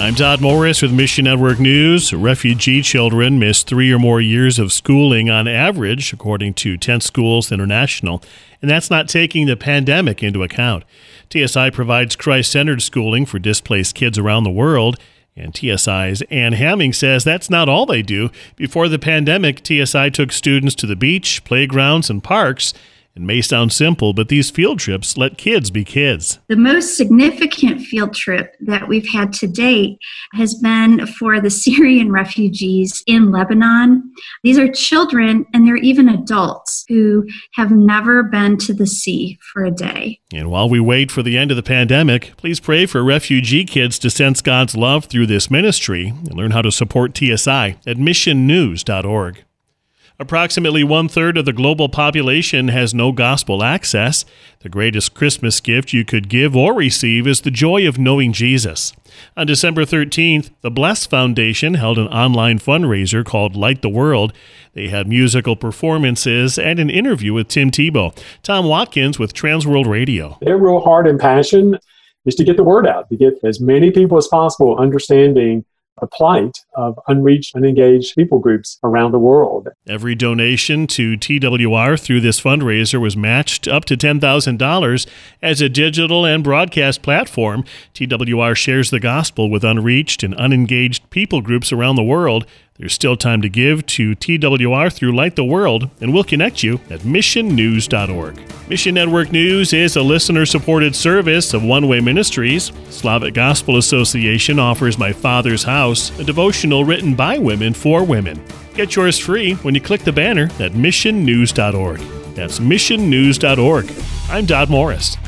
I'm Todd Morris with Mission Network News. Refugee children miss 3 or more years of schooling on average, according to Tent Schools International, and that's not taking the pandemic into account. TSI provides Christ-centered schooling for displaced kids around the world, and TSI's Ann Hamming says that's not all they do. Before the pandemic, TSI took students to the beach, playgrounds, and parks. It may sound simple, but these field trips let kids be kids. The most significant field trip that we've had to date has been for the Syrian refugees in Lebanon. These are children, and they're even adults who have never been to the sea for a day. And while we wait for the end of the pandemic, please pray for refugee kids to sense God's love through this ministry and learn how to support TSI at missionnews.org. Approximately 1/3 of the global population has no gospel access. The greatest Christmas gift you could give or receive is the joy of knowing Jesus. On December 13th, the Bless Foundation held an online fundraiser called Light the World. They had musical performances and an interview with Tim Tebow. Tom Watkins with Transworld Radio. Their real heart and passion is to get the word out, to get as many people as possible understanding the plight of unreached, unengaged people groups around the world. Every donation to TWR through this fundraiser was matched up to $10,000. As a digital and broadcast platform, TWR shares the gospel with unreached and unengaged people groups around the world. There's still time to give to TWR through Light the World, and we'll connect you at missionnews.org. Mission Network News is a listener-supported service of One Way Ministries. Slavic Gospel Association offers My Father's House, a devotional written by women for women. Get yours free when you click the banner at missionnews.org. That's missionnews.org. I'm Todd Morris.